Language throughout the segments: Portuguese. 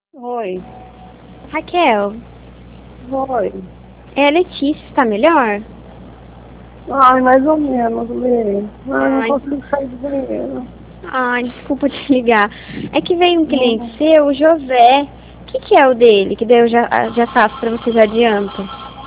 Oi, Raquel, oi. é a Letícia, está melhor? Ai, mais ou menos, Lê. Ai, não Ai, consigo sair do banheiro. desculpa te ligar. É que veio um cliente Hum. seu, o José. O que é o dele? Que daí eu já faço para você, já adianto.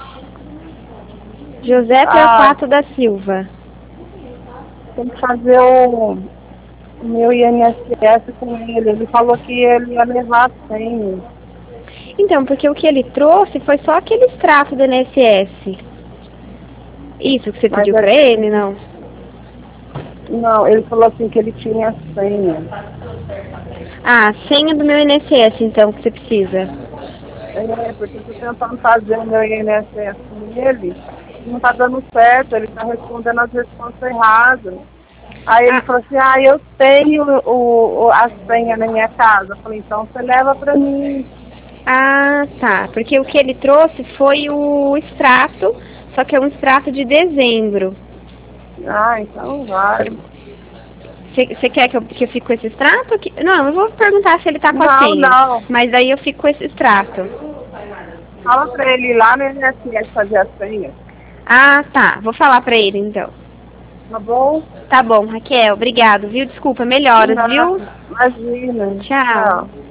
José Ah, Torquato da Silva. tem que fazer o meu INSS com ele. Ele falou que ele ia levar a senha. Então, porque o que ele trouxe foi só aquele extrato do INSS. Isso que você Mas pediu para ele, não? não, ele falou assim que ele tinha a senha. Ah, senha do meu INSS, então, que você precisa. É, porque eu tô tentando fazer o meu INSS com ele. Não tá dando certo, ele tá respondendo as respostas erradas. Aí ele Ah, falou assim, eu tenho a senha na minha casa. Eu falei, então você leva para mim. tá. Porque o que ele trouxe foi o extrato, só que é um extrato de dezembro. Ah, então vai. Você quer que eu fique com esse extrato? Não, eu vou perguntar se ele tá com a Não, senha. não. Mas aí eu fico com esse extrato. Fala para ele ir lá no INSS fazer a senha. Ah, tá. Vou falar pra ele então. Tá bom? Tá bom, Raquel. Obrigado, viu? Desculpa, melhoras, viu? Não, imagina. Tchau. Tchau.